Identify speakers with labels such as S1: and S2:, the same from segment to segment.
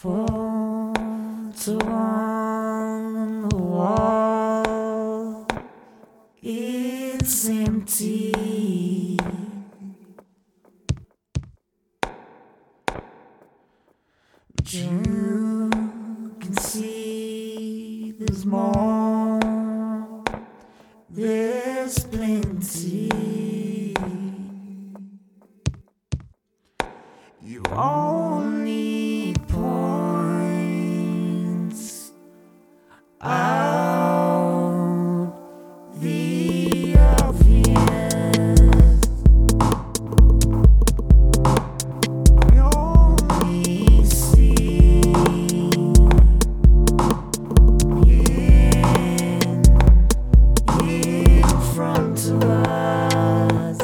S1: Photo on the wall, it's empty. But you can see there's more, there's plenty. You only points out the obvious. We only see in front of us.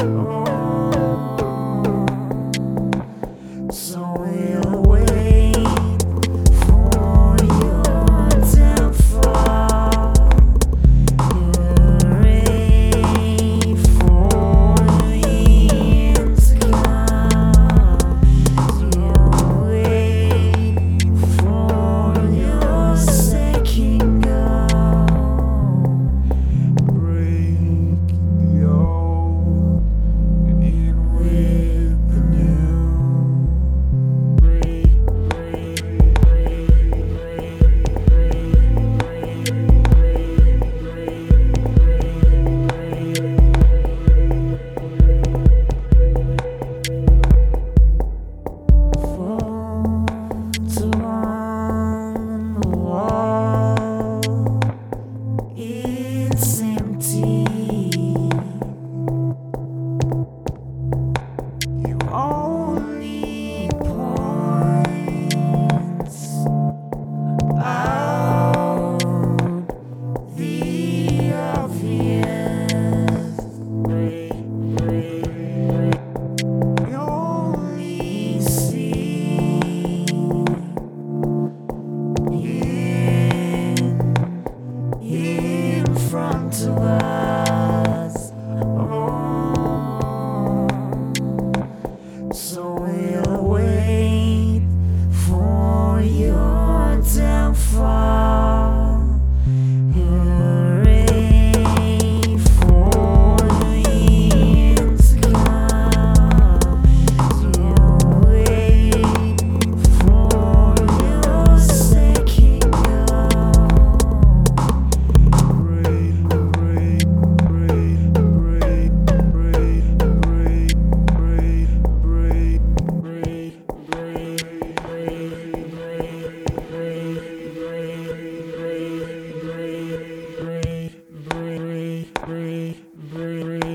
S1: So we'll wait for your downfall. Hooray for the end to come. You'll wait for your second go. Break the old and in with the new. Photo on the wall, it's empty. You only points out the obvious. We only see in front of us. So we'll wait for your downfall. Hooray for the end to come. You'll wait for your second go. Break.